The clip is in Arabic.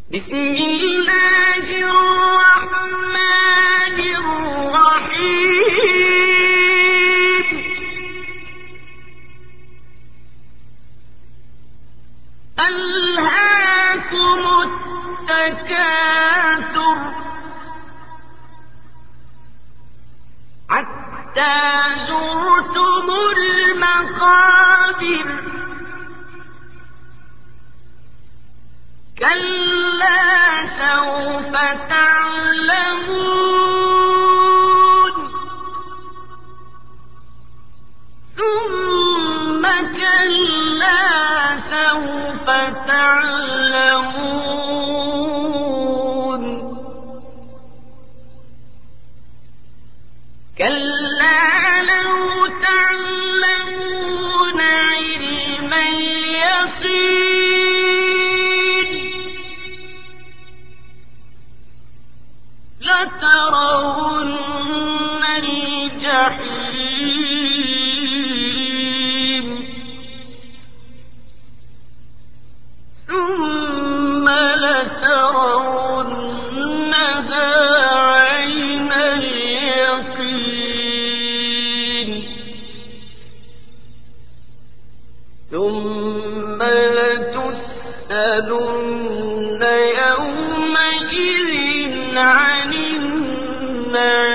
بسم الله الرحمن الرحيم ألهاكم التكاثر حتى زرتم المقابر كلا سوف تعلمون ثم كلا سوف تعلمون كلا لو تعلمون علم اليقين لترون الجحيم ثم لترونها عين اليقين ثم لتسألن يومئذ عن النعيم